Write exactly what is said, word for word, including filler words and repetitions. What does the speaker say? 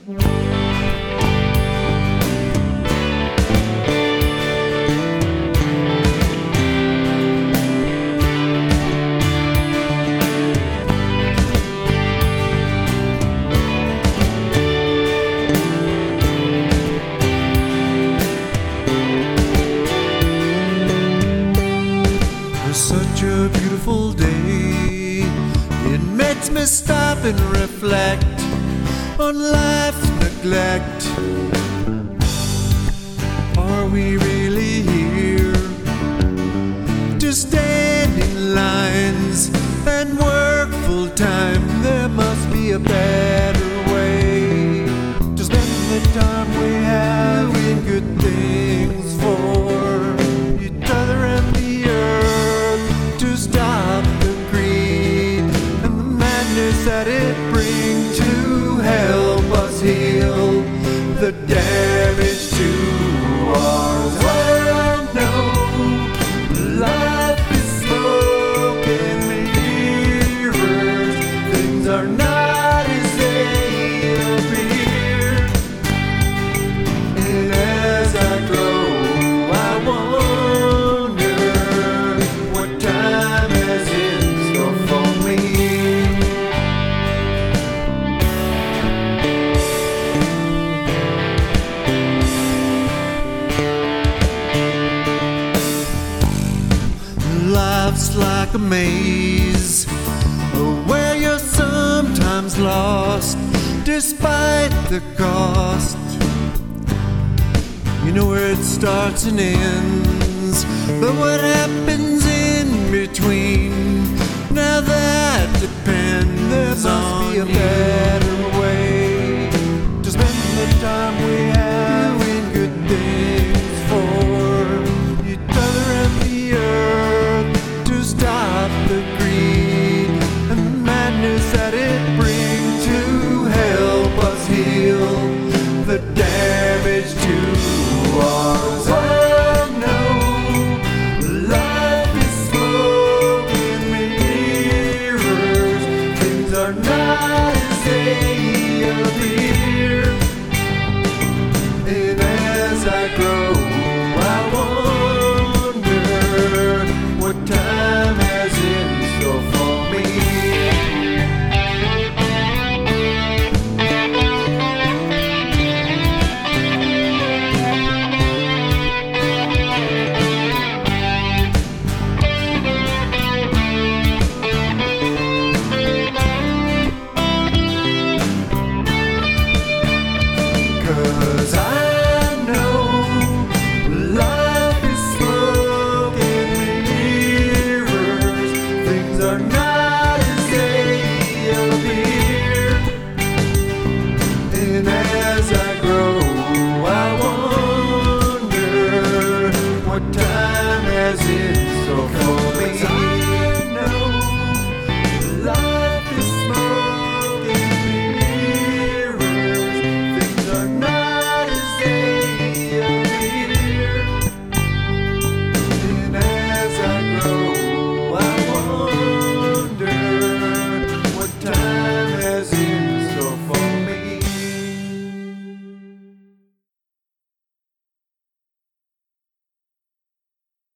Such a beautiful day, it makes me stop and reflect on life's neglect. Are we really here to stand in lines and work full time? There must be a better way to spend the time we have in good things for each other and the earth, to stop the greed and the madness that it brings, to help us heal the damage to our world. No, life is smoke and mirrors. Things are not as they appear. And as I grow, I wonder what time has in store for me. Life's like a maze where you're sometimes lost despite the cost. You know where it starts and ends, but what happens in between, now that depends on you. There must be a better way